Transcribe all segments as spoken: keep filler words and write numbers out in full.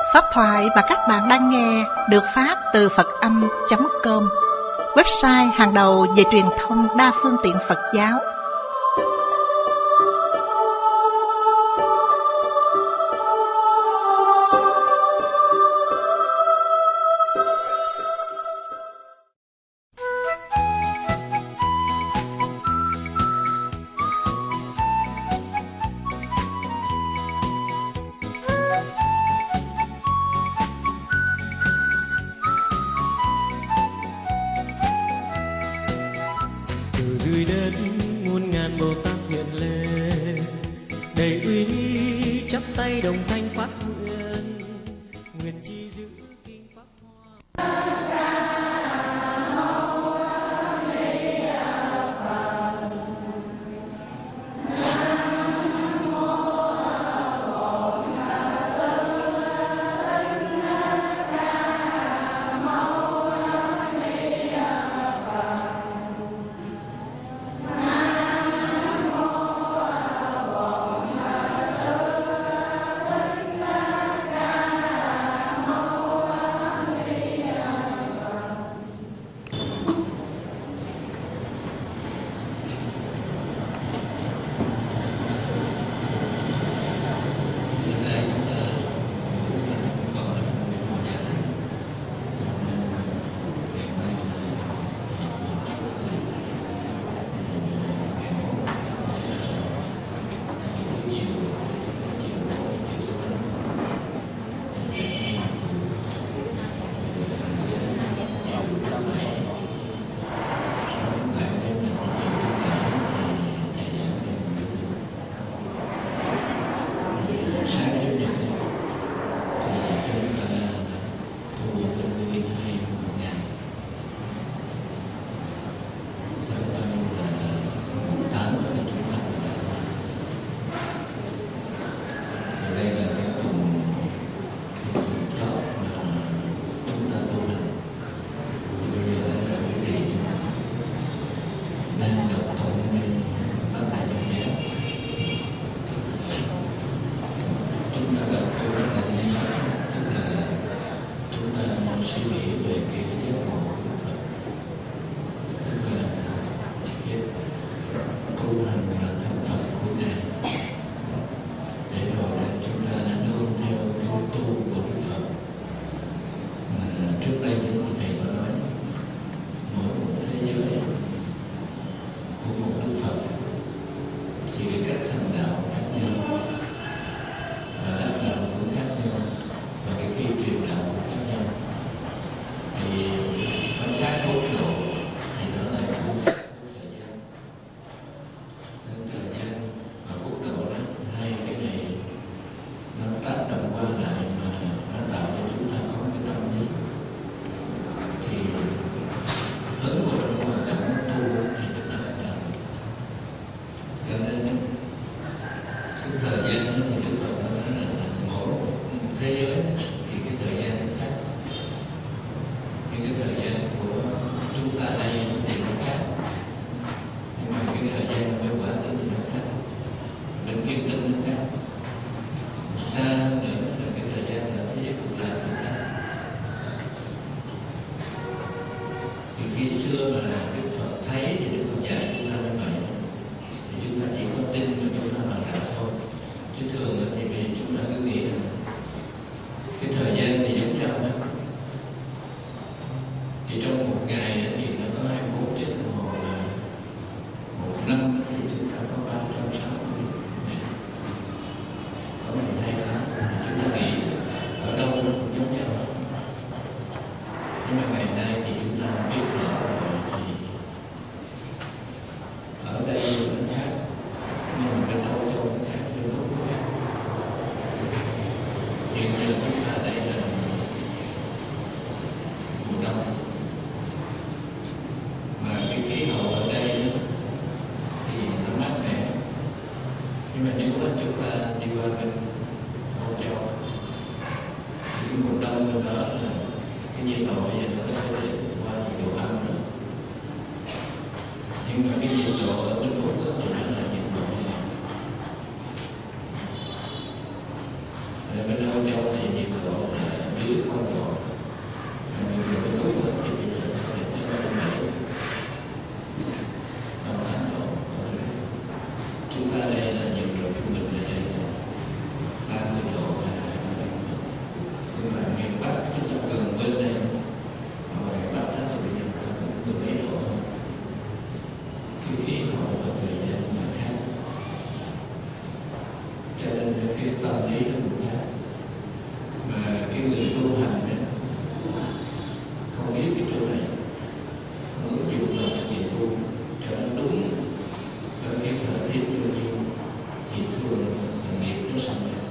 Pháp thoại mà các bạn đang nghe được phát từ Phật Âm chấm com, website hàng đầu về truyền thông đa phương tiện Phật giáo. Rồi bên Âu Châu thì nhiệt độ là dưới không độ. Rồi bên Úc thì bây giờ nó phải tới ba mươi bảy, ba mươi tám độ. Chúng ta đây là nhiệt độ trung bình ở đây là ba mươi độ hay là hai mươi bảy độ. Nhưng mà miền Bắc chúng ta gần bên đây, ngoài Bắc đó thì bây giờ ta cũng mười mấy độ thôi. Cái khí hậu và thời gian là khác, cho nên cái tâm lý nó cũng khác. Mà cái người tu hành đó không biết cái chỗ này, không ứng dụng vào cái chuyện tu cho nó đúng với cái thời tiết như như thì thường là nghiệp nó sanh ra.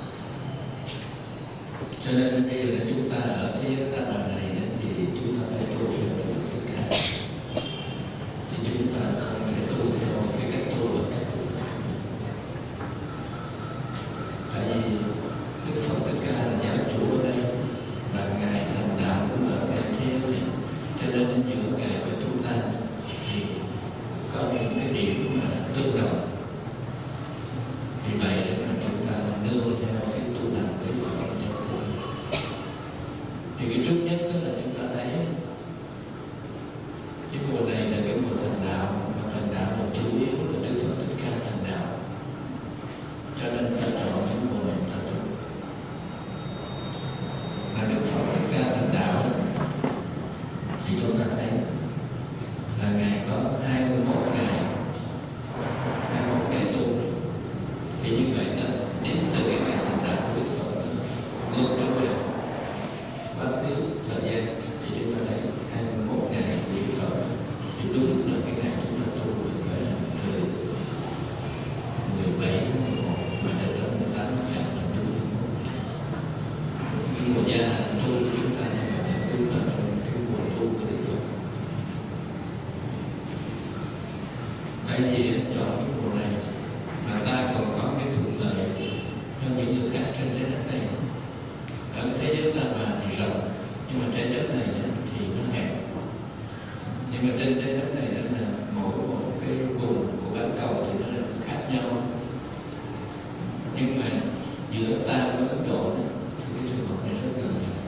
Cho nên bây giờ là chúng ta ở thế giới ta bà này thì chúng ta phải tu theo Đức Phật Thích Ca. Thì chúng ta không thể tu theo cái cách tu ở các tu. Tại vì Đức Phật Thích Ca là giáo chủ ở đây và ngài thành đạo cũng ở ngay thế giới này. Cho nên giữa ngài và chúng ta thì có những cái điểm mà tương đồng. Vì vậy để mà chúng ta nương theo cái tu hành của Đức Phật trong thời. Thì cái trước nhất đó là chúng ta thấy cái mùa này là cái mùa thành đạo, mà thành đạo là chủ yếu là Đức Phật Thích Ca thành đạo. Cho nên ta chọn cái mùa này ta tu. Mà Đức Phật Thích Ca thành đạo thì chúng ta thấy là ngài có hai mươi mốt ngày, hai mươi mốt ngày tu. Thì như vậy đó, đến từ cái ngày thành đạo của Đức Phật ngược trở về quá khứ thời gian thì chúng ta thấy hai mươi mốt ngày của Đức Phật thì đúng là cái ngày chúng ta tu với thời mười bảy tháng mười một mà trở trong mười tám tháng là đúng hai mươi mốt ngày. Cái mùa gia tu của chúng ta là đúng là trong cái mùa tu của Đức Phật. Tại vì chọn cái mùa này mà ta còn có cái thuận lợi hơn những người khác trên trái đất này. Ở thế giới ta bà thì rộng, nhưng mà trái đất này thì nó hẹp. Nhưng mà trên trái đất này là mỗi một cái vùng của bán cầu thì nó là khác nhau. Nhưng mà giữa ta với Ấn Độ thì cái trường hợp này rất gần nhau,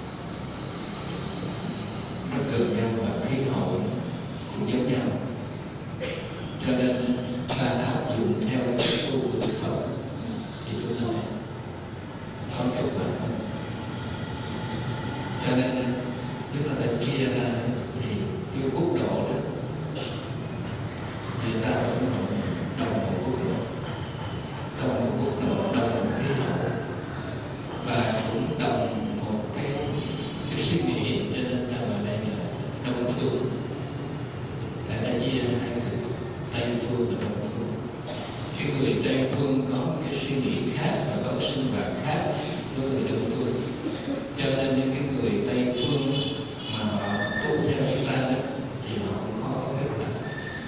rất gần nhau và khí hậu cũng giống nhau. Cho nên ta áp dụng theo cái cách tu của Đức Phật thì chúng ta có kết quả hơn. Cho nên nếu mà ta chia ra thì cái quốc độ đó người ta ở đồng một quốc độ, đồng một quốc độ, đồng một khí hậu và cũng đồng một cái cái suy nghĩ. Cho nên ta gọi đây là Đông Phương. Tại ta chia hai cực, Tây Phương và Đông Phương. Cái người Tây Phương có cái suy nghĩ khác và có cái sinh hoạt khác với người Đông Phương. Cho nên những cái người Tây Phương mà họ tu theo chúng ta đó thì họ cũng khó có kết quả.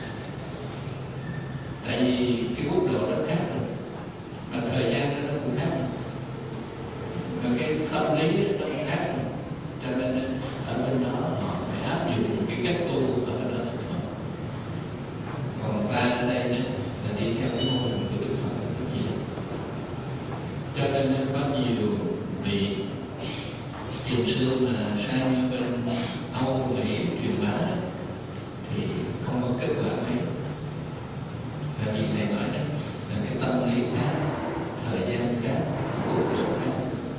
Tại vì cái quốc độ nó khác rồi, mà thời gian đó nó cũng khác rồi, và cái tâm lý nó cũng khác rồi. Cho nên ở bên đó họ phải áp dụng cái cách tu ở bên đó thích hợp. Còn ta ở đây đó là đi theo cái mô hình của Đức Phật là cái gì. Cho nên có nhiều vị thiền sư mà sang bên Âu Mỹ truyền bá thì không có kết quả mấy. Là vì thầy nói đó là cái tâm lý khác, thời gian khác, quốc độ khác.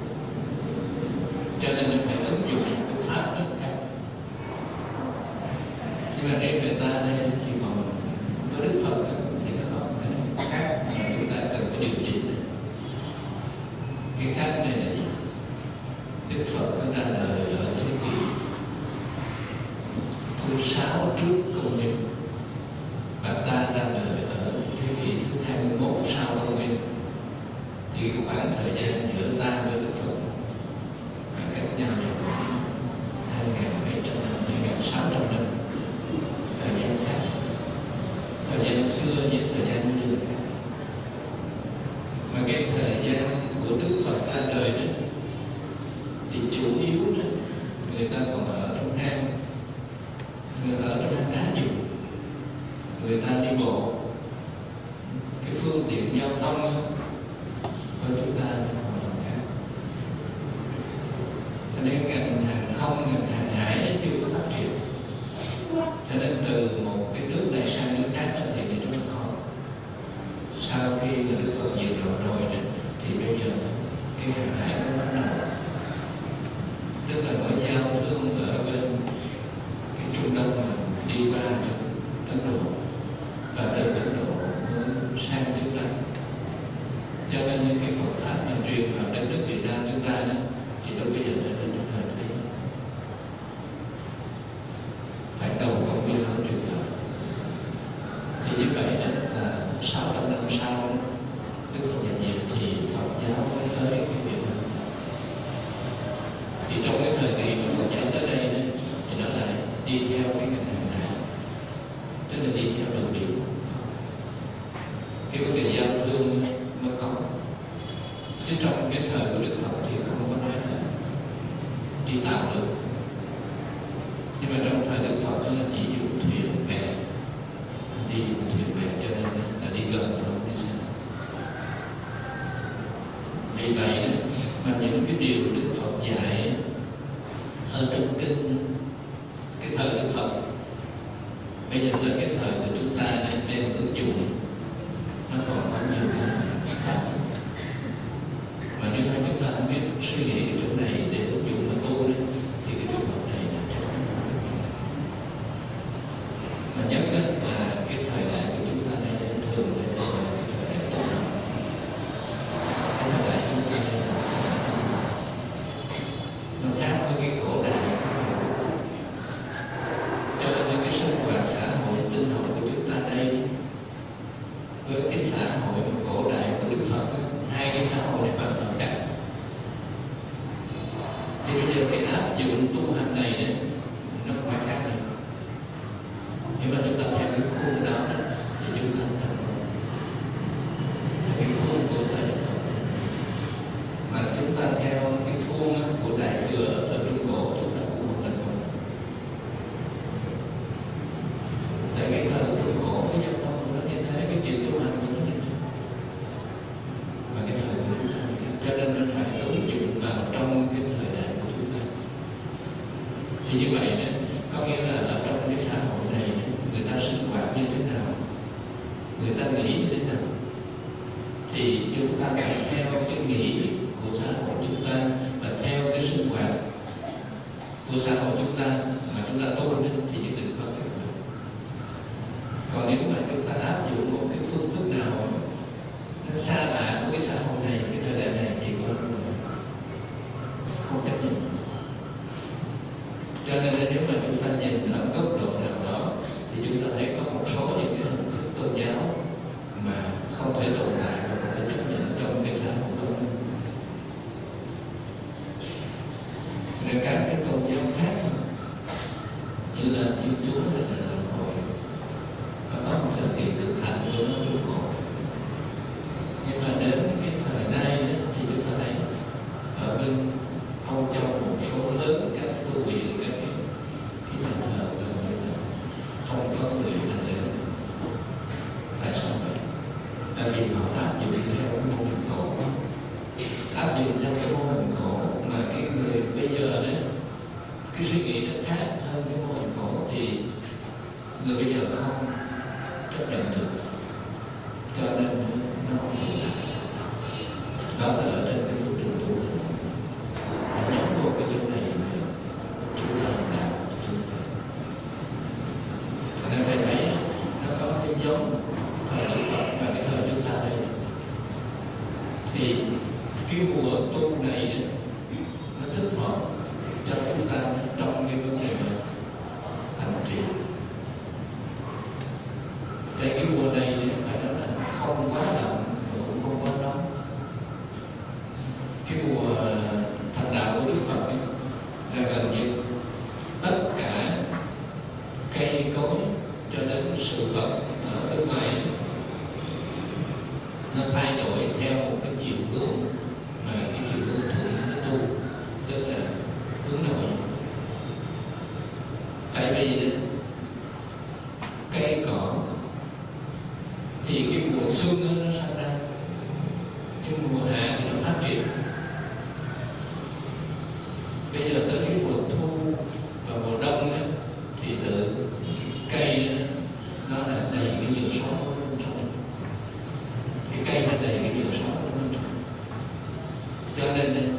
Cho nên mình phải ứng dụng cái pháp rất khác. Nhưng mà riêng về ta đây thì còn với Đức Phật thì nó còn cái khác mà chúng ta cần phải điều chỉnh. Cái khác này là gì? Đức Phật nó ra đời ở thế kỷ thứ sáu trước công nguyên và ta ra đời ở thế kỷ thứ hai mươi mốt sau công nguyên. Thì cái khoảng thời gian giữa ta với Đức Phật là cách nhau nhau hai nghìn bảy trăm năm, hai nghìn sáu trăm năm. Thời gian khác, thời gian xưa với thời gian bây giờ khác. Mà cái thời gian của Đức Phật ra đời đó thì chủ yếu đó người ta còn ở trong hang, người ở trong hang đá nhiều, người ta đi bộ. Cái phương tiện giao thông của chúng ta hoàn toàn khác. khi mà Đức Phật diệt độ rồi đó, thì bây giờ cái hàng hải nó bắt đầu, tức là có giao thương ở bên cái Trung Đông mà đi qua được Ấn Độ, và từ Ấn Độ sang Tương Lai. Cho nên những cái Phật pháp mà truyền vào đất nước Việt Nam chúng ta đó, thì lúc bây giờ trở nên trong thời thế phải đầu công viên của truyền thống. Thì như vậy đó là sáu trăm năm sau Đức Phật nhập diệt thì Phật giáo mới tới cái việc đó. Thì trong cái thời kỳ mà Phật giáo tới đây đó, thì nó là đi theo cái ngành hàng hải, tức là đi theo đường biển. Cái vấn đề giao thương nó có, chứ trong cái thời của Đức Phật thì không có nói là đi tàu được. Nhưng mà trong thời Đức Phật đó là chỉ dùng thuyền bè, đi dùng thuyền bè, cho nên là đi gần thôi, đi xa. Vì vậy đó, mà những cái điều Đức Phật dạy ở trong kinh cái thời Đức Phật, bây giờ tới cái thời của chúng ta đem ứng dụng, nó còn có nhiều cái khác. Mà nếu mà chúng ta không biết suy nghĩ cái chỗ này để ứng dụng nó tu đấy, thì cái trường hợp này là chắc chắn không được. Mà nhất là cái thời đại của chúng ta này thường là cái thời đại tu học. Cái thời đại chúng ta này nó khác với cái cổ đại. Cho nên những cái sinh hoạt xã hội tinh học của chúng ta đây với cái xã hội cổ đại của Đức Phật, hai cái xã hội này hoàn toàn khác. Thì bây giờ cái áp dụng tu hành này đấy, nó phải khác rồi. Nhưng mà chúng ta theo cái khuôn đó thì chúng ta thành công. Cái khuôn của thời Đức Phật, mà chúng ta theo cái khuôn của Đại Thừa ở thời Trung Cổ, chúng ta cũng không thành công. Tại vì thời Trung Cổ cái giao thông nó như thế, cái chuyện tu hành của nó như thế. Và cái thời của chúng ta, cho nên nó phải ứng dụng vào trong cái thời đại của chúng ta. Thì như vậy đó, có nghĩa là ở trong cái xã hội này người ta sinh hoạt như thế nào, người ta nghĩ như thế nào, thì chúng ta phải theo cái nghĩ của xã hội chúng ta và theo cái sinh hoạt của xã hội chúng ta mà chúng ta tu đấy, thì nhất định có kết quả. Còn nếu mà chúng ta áp dụng một cái phương thức nào nó xa lạ của cái xã hội này, cái thời đại này, thì có không chấp nhận. Cho nên nếu mà chúng ta nhìn ở góc độ nào đó thì chúng ta thấy có một số những cái hình thức tôn giáo mà không thể tồn tại và không thể chấp nhận trong cái xã hội đó. Nên các cái tôn giáo khác như là Thiên Chúa hay là Giáo hội, nó có một thời kỳ cực thạnh của nó Trung Cổ. Nhưng mà đến cái thời nay đó, thì chúng ta thấy ở bên Âu Châu một số lớn các tu viện, các cái cái nhà thờ gần như là không có người hành lễ. Tại sao vậy? Tại vì họ áp dụng theo cái mô hình cổ, áp dụng theo cái mô hình cổ mà cái người bây giờ đấy, cái suy nghĩ nó khác hơn cái mô hình cổ, thì người bây giờ không chấp nhận được, cho nên nó không hiện tại. Đó là ở trên cái bước đường tu. Nhắm vô cái chỗ này thì chúng ta làm đạo cho chúng ta. Nên phải thấy nó có cái giống thời Đức Phật và cái thời chúng ta đây. Thì cái mùa tu này nó thích hợp cho chúng ta trong cái vấn đề hành trì. Tại cái mùa này phải nói là không quá lạnh mà cũng không quá nóng. Cái mùa thành đạo của Đức Phật ấy, là gần như tất cả cây cối cho đến sự vật ở bên ngoài nó thay đổi theo một cái chiều hướng mà cái chiều hướng thuận tu, tức là hướng nội. Tại vì cây cỏ thì cái mùa xuân nó sanh ra, cái mùa hạ thì nó phát triển, nên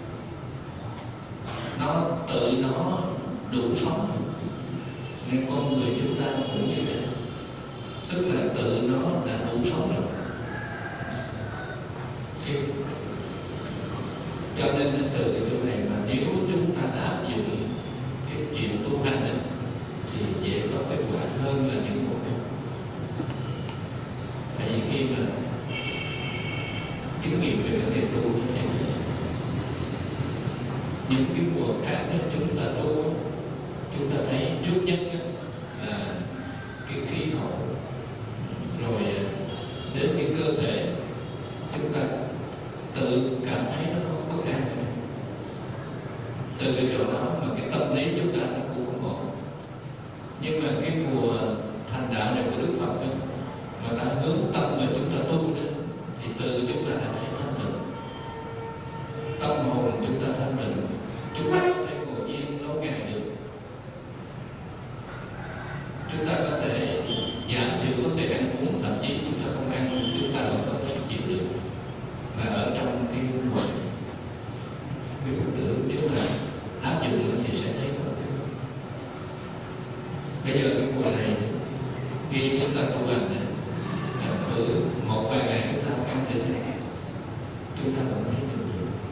nó tự nó đủ sống, nên con người chúng ta cũng như vậy, tức là tự nó đã đủ sống rồi. Thì, cho nên từ cái chỗ này mà nếu chúng ta áp dụng cái chuyện tu hành đó, thì dễ có kết quả hơn là những mùa khác. Tại vì khi mà kinh nghiệm về vấn đề tu thì những cái mùa khác đó chúng ta tu, chúng ta thấy trước nhất là cái khí hậu, rồi đến cái cơ thể chúng ta tự cảm thấy nó không bất an. Từ cái chỗ đó mà cái tâm lý chúng ta nó cũng không ổn. Nhưng mà cái mùa thành đạo này của Đức Phật đó, mà ta hướng tâm mà chúng ta tu đó, thì từ chúng ta đã thấy thanh tịnh, tâm hồn chúng ta thanh tịnh, chúng ta có thể ngồi yên lâu ngày được, chúng ta có thể giảm thiểu vấn đề ăn uống, thậm chí chúng ta không ăn, chúng ta vẫn có thể chịu được. Và ở trong cái mùa cái Phật tử nếu mà áp dụng thì sẽ thấy có cái. Bây giờ cái mùa này khi chúng ta tu hành này, thử một vài ngày chúng ta không ăn thì sẽ chúng ta vẫn thấy được.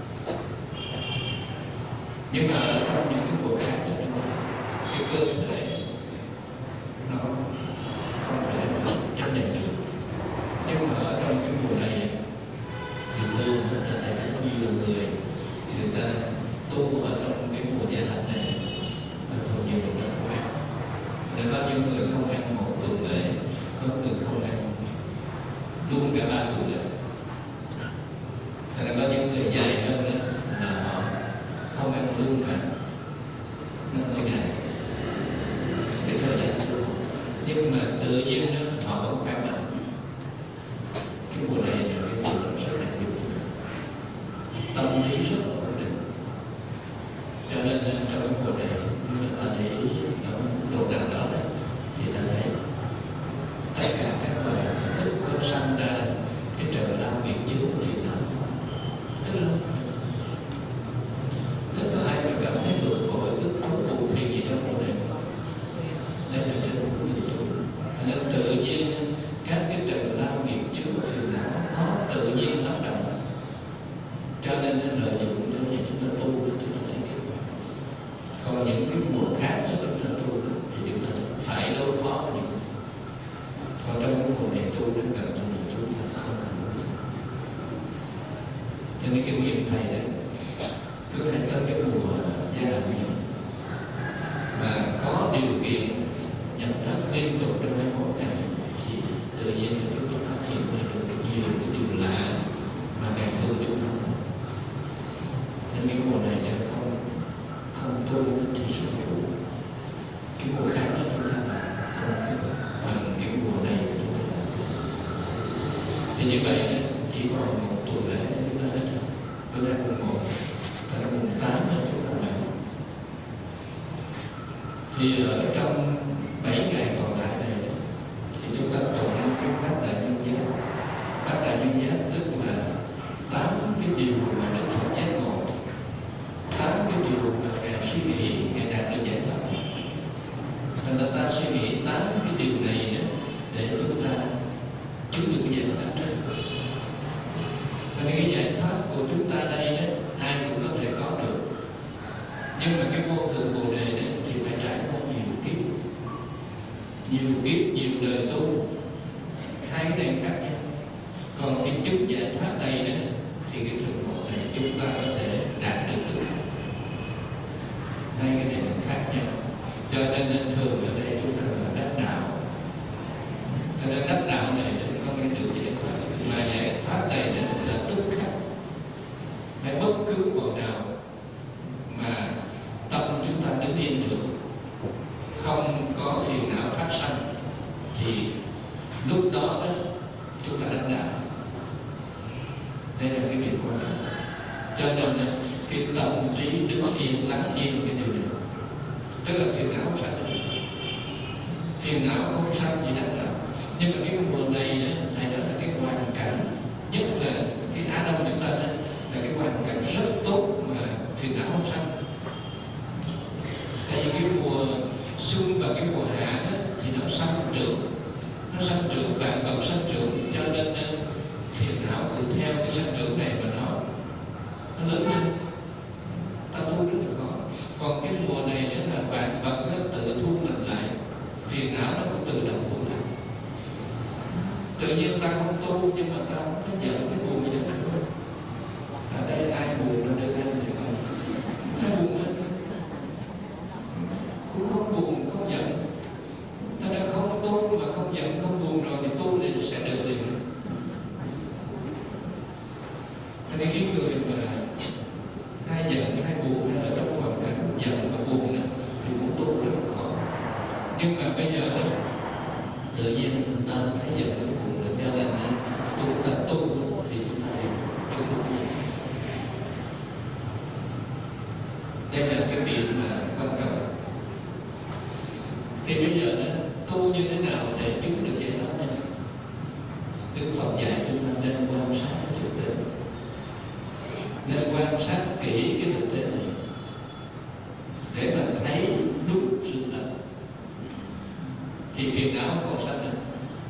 Nhưng mà ở trong những cái mùa khác đó, cái cơ thể nó không thể chấp nhận được. Nhưng mà ở trong cái mùa này thì thường là thầy thấy nhiều người người ta tu ở trong cái mùa gia hạnh này, phần nhiều người ta không ăn. Nên có những người không ăn một tuần lễ, có người không ăn luôn cả ba tuần lễ. Thật ra có những người dài hơn đó là họ không ăn luôn cả năm mươi ngày cái thời gian tu, nhưng mà tự nhiên đó họ vẫn khỏe mạnh. Cái mùa này là cái mùa rất là nhiều, tâm lý rất là ổn định. Cho nên trong cái mùa này nếu ta để ý ở độ nào đó đấy, thì ta thấy tất cả các loài thức có sanh ra cái trợ lao miệng chứa phiền não rất là rất có ai mà cảm thấy bực bội, tức tối buồn phiền gì trong mùa này. Đây là trên một người tu, nên tự nhiên các cái trợ lao miệng chứa phiền não nó tự nhiên lắng động. Cho nên lợi dụng cho này chúng ta tu chúng ta thấy kết quả. Còn những cái mùa khác đó chúng ta tu thì chúng ta phải đối phó với những. Còn trong cái mùa này tu rất gần trong này chúng ta không cần đối phó. Cho nên kinh nghiệm thầy đấy, cứ hãy tới cái mùa gia hạnh này mà có điều kiện nhập thất liên tục trong hai mươi mốt ngày thì tự nhiên là chúng ta phát hiện ra được nhiều cái điều lạ mà ngày thường chúng ta không. Nên cái mùa này sẽ không không tu thì sẽ đủ. Cái mùa khác đó chúng ta không cái bằng cái mùa này của chúng ta. Thì như vậy chỉ còn một tuần lễ chúng ta hết rồi. Bữa nay mùng một, tại mùng tám là chúng ta về. Thì ở trong bảy ngày còn lại này thì chúng ta tụng cái bát đại nhân giác. Bát đại nhân giác tức là tám cái điều mà Đức Phật giác ngộ, tám cái điều mà Ngài suy nghĩ, Ngài đạt được giải thoát. Thành ra ta suy nghĩ tám cái điều này để chúng ta chứng được cái giải thoát trước. Và cái giải thoát của chúng ta đây đó, ai cũng có thể có được. Nhưng mà cái vô thượng Bồ Đề đó, thì phải trải qua nhiều kiếp, nhiều kiếp, nhiều đời tu, hai cái này khác nhau. Còn cái chút giải thoát đây đó, thì cái trường hợp này chúng ta có thể đạt được tất cả. Hai cái này là khác nhau. Cho nên thường ở đây chúng ta gọi là đắc đạo. Cho nên đắc đạo này có cái được giải thoát, mà giải thoát này là tức khắc. Hay bất cứ một nào mà tâm chúng ta đứng yên được, không có phiền não phát sanh, thì lúc đó, đó chúng ta đắc đạo. Đây là cái việc quan trọng. Cho nên cái tâm trí đứng yên, lắng yên cái điều này, tức là phiền não không sanh được. Phiền não không sanh chỉ đắc đạo. Nhưng mà cái mùa này thầy nói là cái hoàn cảnh, nhất là cái Á Đông chúng ta là cái hoàn cảnh rất phiền não không sanh. Tại vì cái mùa xuân và cái mùa hạ đó, thì nó sanh trưởng, nó sanh trưởng vạn vật sanh trưởng, cho nên phiền não cũng theo cái sanh trưởng này mà nó nó lớn lên. Ta tu rất là khó. Còn cái mùa này nữa là vạn vật tự thu mình lại, phiền não nó cũng tự động thu lại. Tự nhiên ta không tu nhưng mà ta không có nhận cái buồn gì đó thôi. Ở đây ai buồn nó đưa lên thì không, ai buồn hết, cũng không buồn không giận. Ta đã không tu mà không giận không buồn rồi thì tu thì sẽ được liền. Cho nên cái người mà hay giận hay buồn ở trong hoàn cảnh giận và buồn đó, thì muốn tu rất là khó. Nhưng mà bây giờ đó, tự nhiên chúng ta thấy giận và buồn rồi, cho nên chúng ta tu thì chúng ta hiểu chúng ta hiểu. Đây là cái điểm mà quan trọng. Thì bây giờ đó, tu như thế nào để chứng được giải thoát này? Đức Phật dạy chúng ta nên quan sát cái thực tế, nên quan sát kỹ cái thực tế này để mà thấy đúng sự thật, thì phiền não không còn sanh nữa.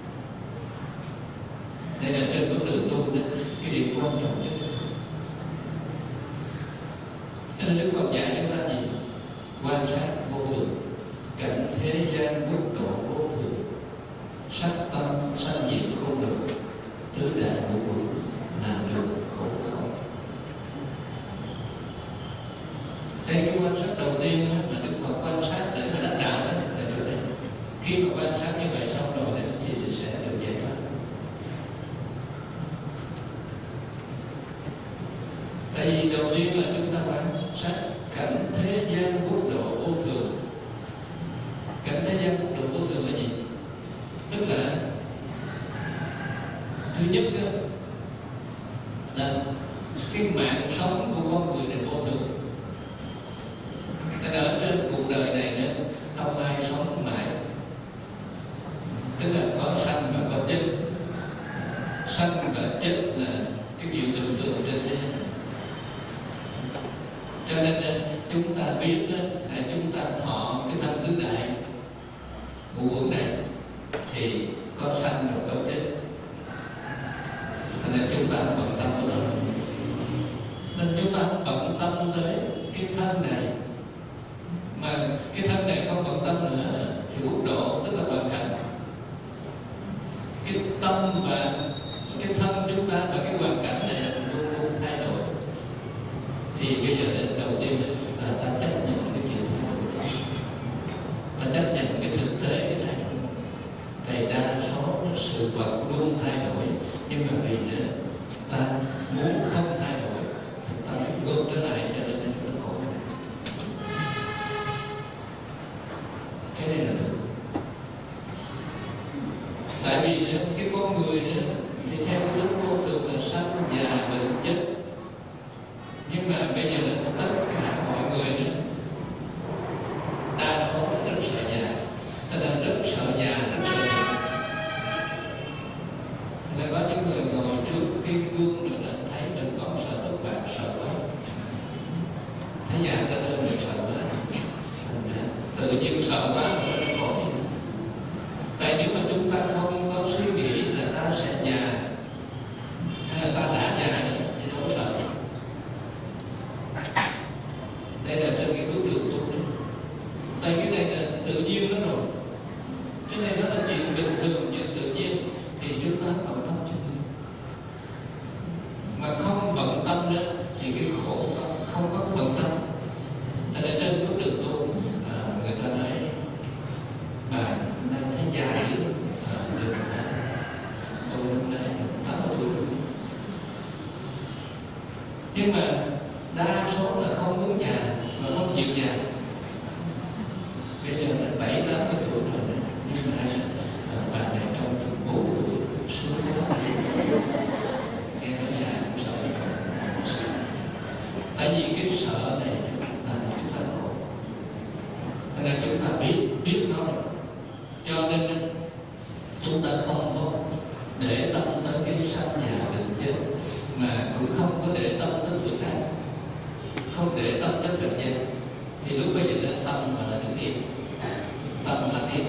Đây là trên con đường tu đó, cái điểm quan trọng nhất. Cho nên Đức Phật dạy chúng ta gì? Quan sát vô thường, cảnh thế gian mức độ vô thường, sắc tâm sanh diệt không được, tứ đại ngũ uẩn là được khổ không. Đây cái quan sát đầu tiên là Đức Phật quan sát để mà đắc đạo đó là chỗ này. Khi mà quan sát như vậy xong rồi thì sẽ được giải thoát. Tại vì đầu tiên là chúng ta quan sát cảnh thế gian mức độ vô thường. Cảnh thế gian mức độ vô thường là gì? Tức là thứ nhất đó, là cái mạng sống của con người này vô thường. Nên ở trên cuộc đời này nữa, không ai sống mãi. Tức là có sanh và có chết. Sanh và chết là cái chuyện bình thường trên thế gian. Cho nên chúng ta biết đó, là chúng ta thọ cái thân tứ đại ngũ uẩn này thì có sanh và có chết. Cho nên chúng ta không bận tâm tới đó. Nên chúng ta không bận tâm tới cái thân này. Mà cái thân này không bận tâm nữa thì quốc độ, tức là hoàn cảnh. Cái tâm và cái thân chúng ta và cái hoàn cảnh này luôn luôn thay đổi. Thì bây giờ đến đầu tiên là ta chấp nhận cái chuyện thay đổi. Ta chấp nhận cái thực tế cái thay đổi. Tại đa số sự vật luôn thay đổi, nhưng mà vì nữa ta muốn không thay đổi, ta ngược trở lại cho nên nó khổ. Cái này là thực. Tại vì cái con người nữa thì theo cái đức vô thường là sanh già bệnh chết. Nhưng mà bây giờ là tất cả mọi người nữa, đa số là rất sợ già, tức là rất sợ già, rất sợ già. Là có những người ngồi trước cái gương rồi là thấy mình còn sợ tức vạn, sợ quá, thấy già tới đây mình sợ quá, tự nhiên sợ quá mà sẽ khổ. Tại nếu mà chúng ta không có suy nghĩ là ta sẽ già hay là ta đã già thì đâu có sợ. Đây là trên cái bước đường tu đấy. Tại cái này là tự nhiên đó rồi. Cái này nó là chuyện bình thường nhưng tự nhiên thì chúng ta bận tâm chứ. Mà không bận tâm nữa thì cái khổ không, không có bận tâm. Tại nên trên bước đường tu à, người ta nói bà nay thấy già dữ à, được à, tôi hôm nay tám mươi tuổi. Nhưng mà đa số là không muốn già mà không chịu già. Bây giờ là bảy tám mươi tuổi rồi nhưng mà bà này trong bốn mươi tuổi sướng quá. Nghe nói già cũng sợ không. Tại vì cái sợ này làm chúng ta khổ. Cho nên chúng ta biết biết nó rồi. Cho nên chúng ta không có để tâm tới cái sanh già bệnh chết, mà cũng không có để tâm tới người khác. không để tâm đến trần gian, thì lúc bây giờ là tâm mà là đứng yên, tâm là yên.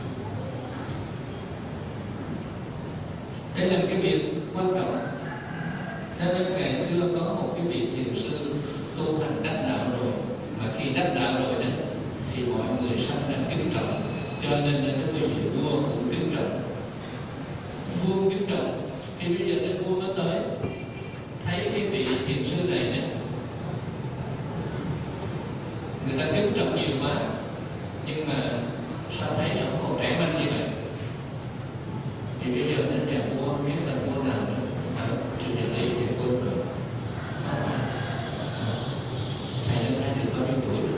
Đây là cái việc quan trọng. Cho nên ngày xưa có một cái vị thiền sư tu hành đắc đạo rồi, mà khi đắc đạo rồi đó thì mọi người sanh ra kính trọng, cho nên là lúc bây giờ vua cũng kính trọng, vua kính trọng. Thì bây giờ đến vua nó tới thấy cái vị thiền sư này đó, người ta kính trọng nhiều quá, nhưng mà sao thấy ông còn trẻ manh như vậy? Thì bây giờ đến nhà vua không biết là vua nào nữa, ở trên địa lý thì quên rồi. Thầy năm nay được bao nhiêu tuổi rồi?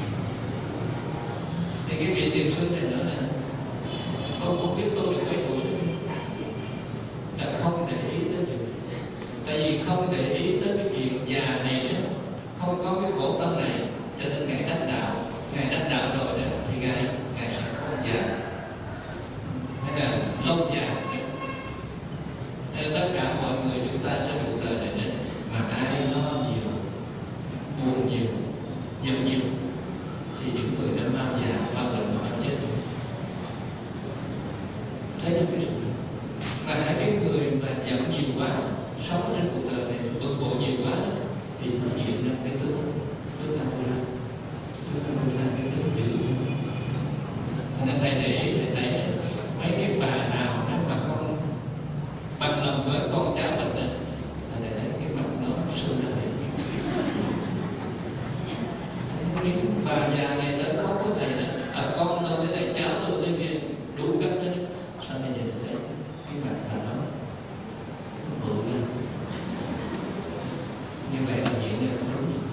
Thì cái vị thiền sư này nói là tôi không biết tôi được mấy tuổi, là không để ý tới chuyện. Tại vì không để ý tới cái chuyện già này đó, không có cái khổ tâm này, cho nên ngài đắc đạo. Ngài đắc đạo rồi đó thì ngài ngài sẽ không già, hay là lâu già. Nên tất cả mọi người chúng ta trong cuộc đời này đó, mà ai lo nhiều, buồn nhiều, giận nhiều, thì những người đã mau già, mau bệnh, mau chết. Thấy không biết? Mà hai cái người mà giận nhiều quá, sống trên cuộc đời này bực bội nhiều quá, thì nó hiện ra cái tướng tướng nào ra, tướng nào ra cái tướng dữ. Nên thầy để ý thầy thấy mấy cái bà nào mà không bằng lòng với con cháu mình đó, thầy thấy cái mặt nó sưng ra đi. Cái bà già này tới khóc với thầy là à, con tôi tới đây, cháu tôi tới kia, đủ cách đấy. Sao bây giờ thấy cái mặt bà nó bự lên, như vậy là chuyện này không đúng.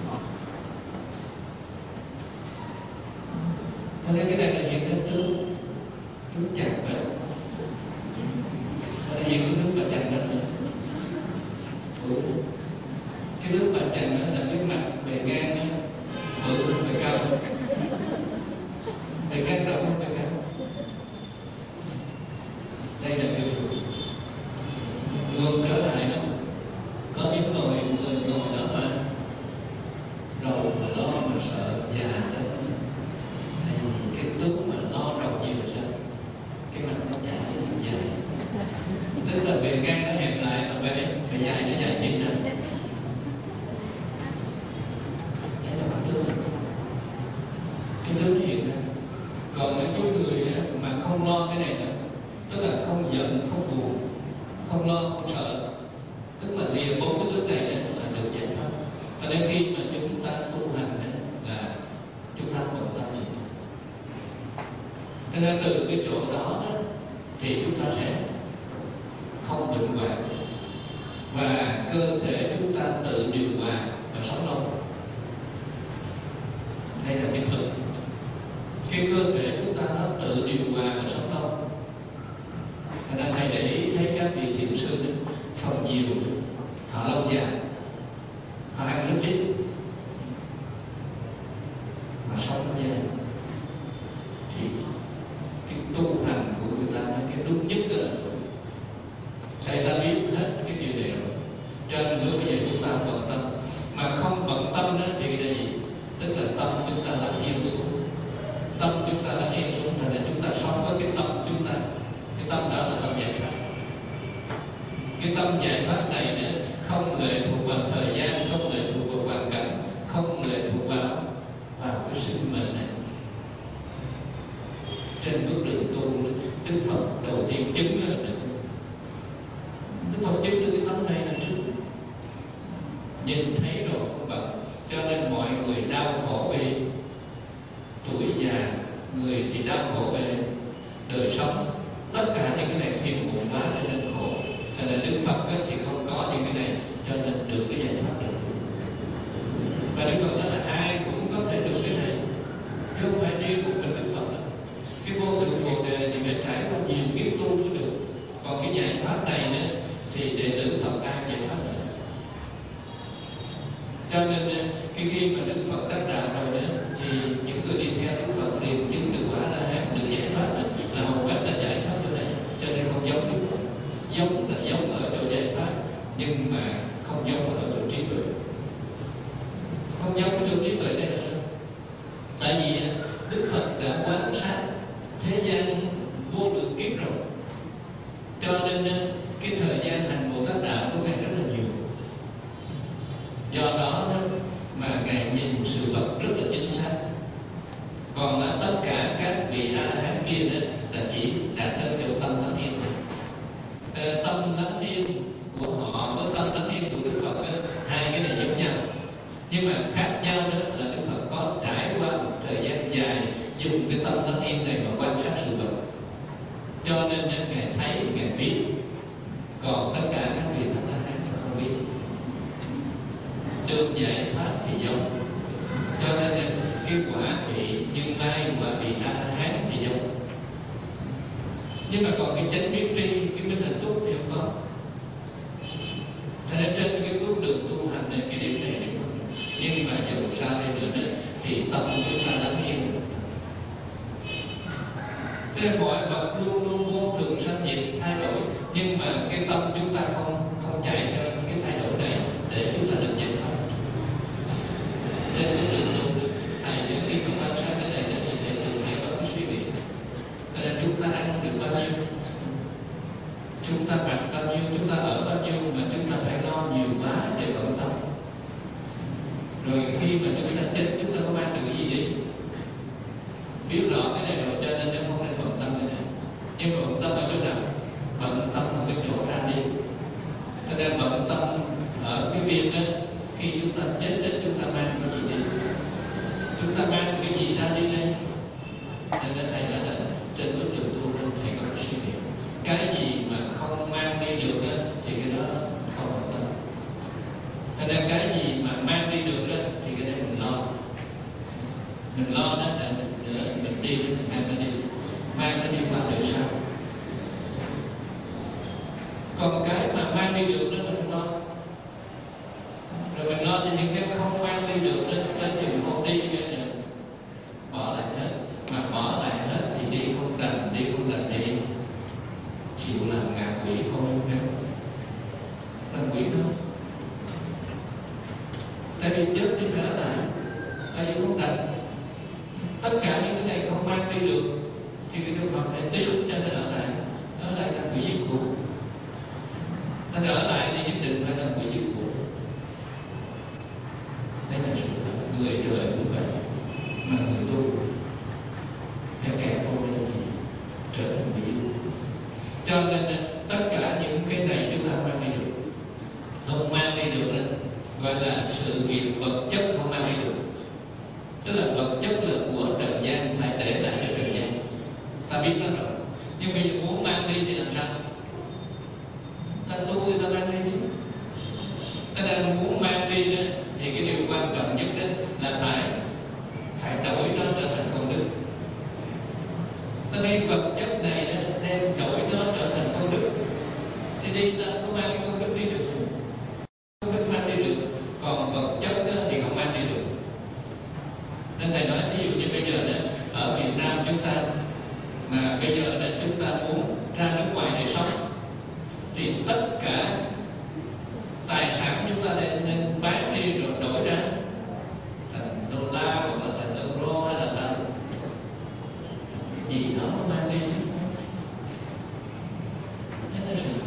Cho nên cái này là hiện đến tướng tướng chặt vậy. Là hiện cái tướng bà chặt đó rồi. Ừ. Cái tướng bà chặt đó là cái mặt bề ngang đó, bự hơn bề cao, bề ngang rộng hơn bề cao. Đây là điều ngược trở lại đó. Có những người người ngồi đó mà rầu mà lo mà sợ già tới, thì cái tướng mà lo rầu nhiều sao cái mặt nó chảy nó dài, tức là bề ngang nó hẹp lại, và bề bề dài nó dài thêm nữa. Đấy là mặt tướng, cái tướng nó hiện ra. Còn mấy cái người mà không lo cái này nữa, tức là không giận, không buồn, không lo, không sợ, tức là lìa bốn cái tướng này là được giải thoát. Cho nên khi mà chúng ta tu hành là chúng ta bận tâm gì. Cho nên từ cái chỗ đó thì chúng ta sẽ không bệnh hoạn, và cơ thể chúng ta tự điều hòa và sống lâu. Đây là cái thực. Cái cơ thể chúng ta nó tự điều hòa và sống lâu. Thành ra thầy để ý thấy các vị thiền sư đó, phần nhiều họ lâu dài, họ ăn rất ít, mà sống dài. Thì cái tu hành của người ta cái đúng nhất là thầy ta biết hết cái chuyện này rồi. Cho nên nếu bây giờ chúng ta bận tâm, mà không bận tâm đó thì là gì? Tức là tâm chúng ta đã yên xuống, tâm chúng ta đã yên xuống, thành ra chúng ta sống với cái tâm chúng ta. Cái tâm đó là tâm giải thoát. Cái tâm giải thoát này nữa không lệ thuộc vào thời gian, không lệ thuộc vào hoàn cảnh, không lệ thuộc vào vào cái sinh mệnh này. Trên bước đường tu, Đức Phật đầu tiên chứng là được. Đức Phật chứng được cái tâm này là trước, nhìn thấy rồi không bận. Cho nên mọi người đau khổ vì tuổi già, người thì đau khổ về đời sống. Tất cả những cái này phiền muộn quá cho nên khổ. Cho nên Đức Phật thì không có những cái này, cho nên được cái giải thoát được. Và Đức Phật nói là ai cũng có thể được cái này, chứ không phải riêng một mình Đức Phật. Cái vô thượng Bồ Đề thì phải trải qua nhiều kiếp tu mới được. Còn cái giải thoát này nữa thì đệ tử Phật ai giải thoát được. Cho nên cái khi mà Đức Phật đắc đạo rồi nữa thì những người đi theo Đức Phật liền chứng được quả La Hán, được giải thoát rồi, là hầu hết là giải thoát chỗ này. Cho nên không giống Đức Phật. Giống là giống ở chỗ giải thoát, nhưng mà không giống ở chỗ trí tuệ. Không giống trong trí tuệ đây là sao? Tại vì Đức Phật đã quan sát thế gian vô lượng kiếp rồi, cho nên cái thời gian hành Bồ Tát đạo của Ngài rất là nhiều. Do đó mà Ngài nhìn sự vật rất là chính xác. Còn là tất cả các vị A La Hán kia đó là chỉ đạt tới chỗ tâm lắng yên. À, tâm lắng yên của họ với tâm lắng yên của Đức Phật đó, hai cái này giống nhau, nhưng mà khác nhau đó là Đức Phật có trải qua một thời gian dài dùng cái tâm lắng yên này mà quan sát sự vật, cho nên Ngài thấy, Ngài biết. Còn tất cả các vị Thánh La Hán không biết. Được giải thoát thì giống, cho nên cái quả vị Như Lai, quả vị A La Hán thì giống. Nhưng mà còn cái chánh biết tri, cái minh hạnh túc thì không có. Thế nên trên cái bước đường tu hành này, cái điểm này điểm không. Nhưng mà dầu sao hay nữa đó, thì tâm chúng ta lắng yên. Thế mọi vật luôn luôn vô thường sanh diệt thay đổi, nhưng mà cái tâm chúng ta không không chạy theo cái thay đổi này để chúng ta được giải thoát. Trên cái đường tu, thầy những khi có quan sát cái này thì thầy thường hay có cái suy nghĩ. Thế nên chúng ta ăn được bao nhiêu, chúng ta mặc bao nhiêu, chúng ta ở bao nhiêu, mà chúng ta phải lo nhiều quá để bận tâm. Rồi khi mà chúng ta chết, chúng ta có mang được cái gì đi? Biết rõ cái này rồi, cho nên nó không nên bận tâm cái này. Nhưng mà bận tâm ở chỗ nào? Bận tâm ở cái chỗ ra đi. Cho nên bận tâm ở cái việc đó, khi chúng ta chết đến chúng ta mang cái gì đi? Chúng ta mang cái gì ra đi đây? Cho nên thầy nói là trên bước đường tu nên thầy có cái suy nghĩ. Cái gì mà không mang đi được đó, thì cái đó không bận tâm. Cho nên cái gì mà mang đi được đó, thì cái đấy mình lo. Mình lo đó là mình, mình đi, mang nó đi, mang nó đi qua đời sau. Còn cái mà mang đi được đó mình không lo. Rồi mình lo cho những cái không mang đi được đó, tới chừng không đi cái này, bỏ lại hết. Mà bỏ lại hết thì đi không đành, đi không đành thì chịu làm ngạ quỷ thôi. Làm quỷ thôi. Tại vì chết thì phải ở lại, tại vì không đành. Tất cả những cái này không mang đi được thì cái Đức Phật phải tí cho nên ở lại. Ở lại là quỷ diệt khổ. Nên ở lại thì nhất định phải là quỷ diệt khổ. Đây là sự thật. Người đời cũng vậy, mà người tu phải kẹt vô đây thì trở thành quỷ diệt khổ. Cho nên tất cả những cái này chúng ta mang đi được. Không mang đi được đó, gọi là sự việc vật chất không mang đi được. Tức là vật chất là của trần gian, phải để lại cho trần gian. Ta biết nó rồi. Nhưng bây giờ muốn mang đi thì làm sao? Ta tu thì ta mang đi chứ. Ta đang muốn mang đi đó, thì cái điều quan trọng nhất đó là phải phải đổi nó trở thành công đức. Ta đây vật chất này đó, đem đổi nó trở thành công đức. Thì đi ta có mang cái công đức đi được. Công đức mang đi được. Còn vật chất đó thì không mang đi được. Nên thầy nói ví dụ như bây giờ đó, ở Việt Nam chúng ta, mà bây giờ đó chúng ta muốn ra nước ngoài để sống, thì tất cả tài sản chúng ta nên, nên bán đi rồi đổi ra thành đô la hoặc là thành euro hay là thành gì đó nó mang đi. Nên là sự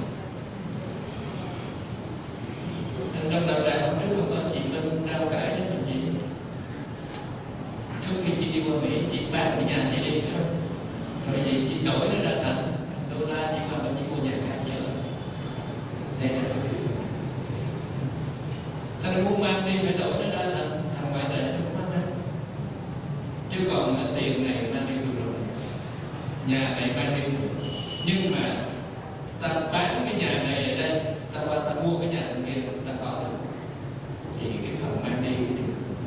nên trong đầu đại hôm trước có chị Minh rao cãi với mình gì. Trước khi chị đi qua Mỹ, chị bán cái nhà chị đi, rồi vậy chị đổi nó ra thành đô la, chị qua mình chỉ mua nhà khác chứ. Đây là cái việc. Ta muốn mang đi phải đổi nó ra thành thành ngoại tệ nó không mang. Chứ còn là tiền này mang đi được rồi, nhà này mang đi được. Nhưng mà ta bán cái nhà này ở đây, ta qua ta mua cái nhà kia, ta có được, thì cái phần mang đi thì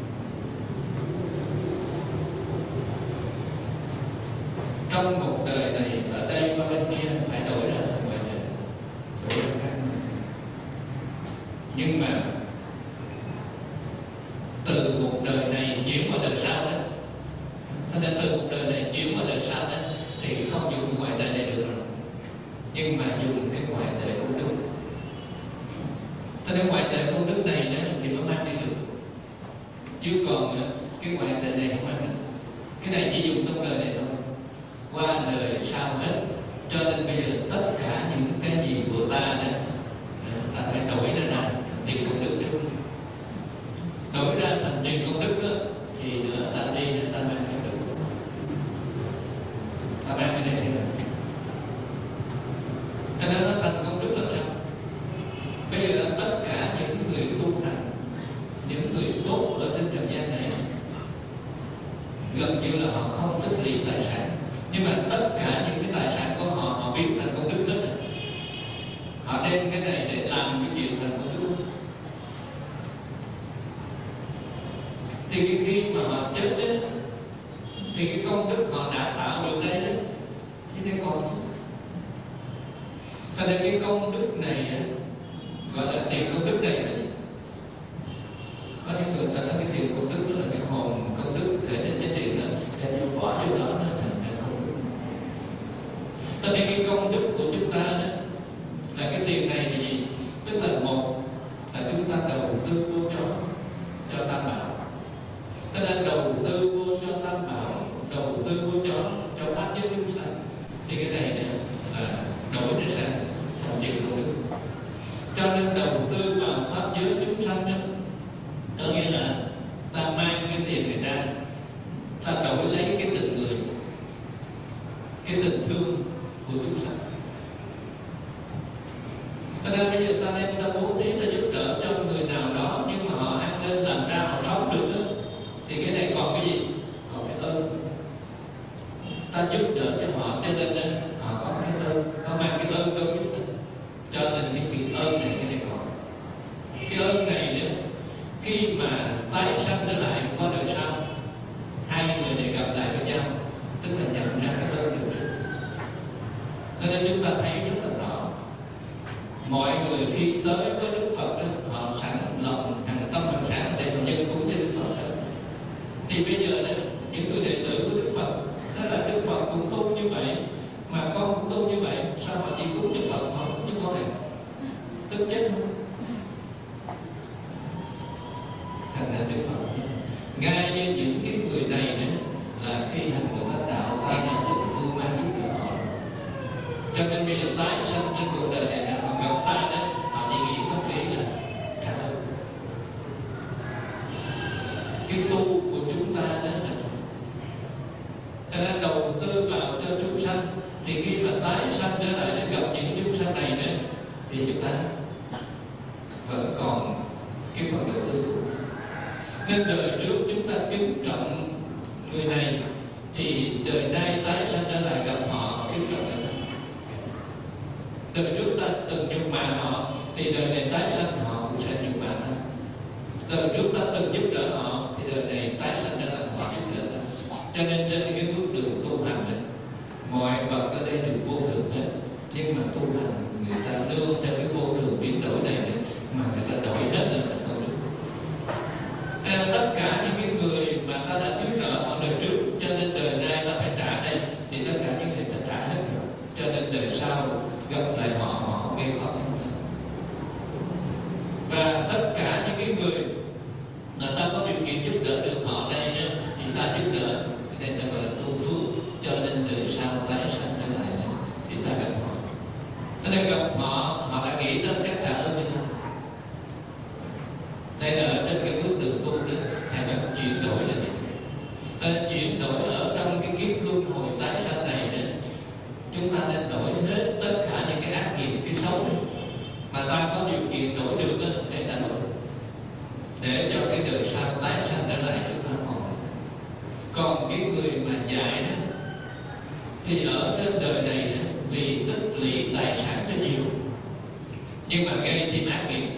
trong một đời này ở đây qua bên kia phải đổi ra thành ngoại tệ, đổi ra khác. Nhưng mà từ một đời này chuyển qua đời sau đó, thế nên từ một đời này chuyển qua đời sau đó thì không dùng ngoại tệ này được rồi, nhưng mà dùng cái ngoại tệ công đức. Thế nên ngoại tệ công đức này đó thì nó mang đi được. chứ còn cái ngoại tệ này không ăn. Cái này chỉ dùng trong đời này thôi, qua đời sau hết. Cho nên bây giờ tất cả những cái gì của ta đó, ta phải đổi ra thành tiền công đức trước. Đổi ra thành tiền công đức đó, thì nữa ta đi để ta mang cái đức, ta mang cái này đi. Cho nên nó thành công đức làm sao? Bây giờ tất cả những người tu hành, những người tốt ở trên trần gian này, gần như là họ không tích lũy tài sản, nhưng mà tất cả những cái tài sản của họ họ biến thành công đức hết. Họ đem cái này để làm cái chuyện thành công đức. Thì khi mà họ chết đấy, thì cái công đức họ đã tạo được đây đấy, chứ đây còn chứ. Cho nên cái công đức này gọi là tiền công đức này là gì? Có những người ta nói cái tiền công đức đó là cái hồn công đức, để đến cái tiền đó để vô bỏ vô đó nó thành cái công đức. Cho nên cái công đức của chúng ta đó là cái tiền này là gì? Tức là một là chúng ta đầu tư vô cho cho Tam Bảo. Cho nên đầu tư vô cho Tam Bảo, đầu tư vô cho cho pháp giới chúng sanh, thì cái này là đổi nó sang thành tiền công đức. Cho nên đầu tư vào pháp giới chúng sanh đó, có nghĩa là ta mang cái tiền này ra, ta đổi lấy cái tình người, cái tình thương của chúng sanh. Cho nên bây giờ ta đem ta bố thí, ta giúp đỡ cho người nào đó, nhưng mà họ ăn nên làm ra họ sống được đó, thì cái này còn cái gì? Còn cái ơn. Ta giúp đỡ cho họ, cho nên họ có cái ơn, có mang cái ơn đâu giúp ta. Cho nên cái chuyện ơn này, cái này còn. Cái ơn này nữa, khi mà tái sanh trở lại qua đời sau, hai người này gặp lại với nhau, tức là nhận ra cái ơn được trước. Cho nên chúng ta thấy rất là rõ, mọi người khi tới với Đức Phật đó, họ sẵn lòng thành tâm thành sản để mà nhân cúng cho Đức Phật hết. Thì bây giờ đó, những người đệ tử của Đức Phật, đó là Đức Phật cũng tu như vậy, mà con cũng tu như vậy, sao họ chỉ cúng cho Phật, họ cúng cho con này? Tức chết không? Thành ra Đức Phật ngay như những cái người này nữa, là khi hành của thánh đạo ta đã được thương mang giúp đỡ họ. Cho nên bây giờ tái sanh trên cuộc đời này, họ gặp ta đó, họ chỉ nghĩ có nghĩ là trả ơn. Cái tu của chúng ta đó là cho nên đầu tư vào cho chúng sanh, thì khi mà tái sanh trở lại để gặp những chúng sanh này nữa, thì chúng ta vẫn còn cái phần đầu tư. Nên đời trước chúng ta kính trọng người này, thì đời nay tái sanh trở lại gặp họ kính trọng người ta. Đời trước ta từng nhục mạ họ, thì đời này tái sanh họ cũng sẽ nhục mạ ta. Đời trước ta từng giúp đỡ họ, thì đời này tái sanh trở lại họ giúp đỡ ta. Cho nên trên cái bước đường tu hành này, mọi vật ở đây đều vô thường hết, nhưng mà tu hành người ta nương theo cái vô thường biến đổi này, này mà người ta đổi hết lên thành công đức. Tất cả những cái người mà ta đã giúp đỡ họ đời trước, cho nên đời nay ta phải trả đây, thì tất cả những người ta trả hết rồi. Cho nên đời sau gặp lại họ, họ không gây khó khăn ta. Và tất cả những cái người mà ta có điều kiện giúp đỡ được họ đây đó, thì ta giúp đỡ, cái này ta gọi là tu phước. Cho nên đời sau tái sanh trở lại này, thì ta gặp họ. Cho nên gặp họ, họ đã nghĩ đến cách trả ơn với ta. Đây là trên cái bước đường tu đó, hay là chuyển đổi là gì? Ta chuyển đổi ở trong cái kiếp luân hồi tái sanh này đó, chúng ta nên đổi hết tất cả những cái ác nghiệp, cái xấu mà ta có điều kiện đổi được đó, để ta đổi, để cho cái đời sau tái sanh trở lại chúng ta còn. Còn cái người mà dại đó, thì ở trên đời này đó, vì tích lũy tài sản rất nhiều, nhưng mà gây thêm ác nghiệp,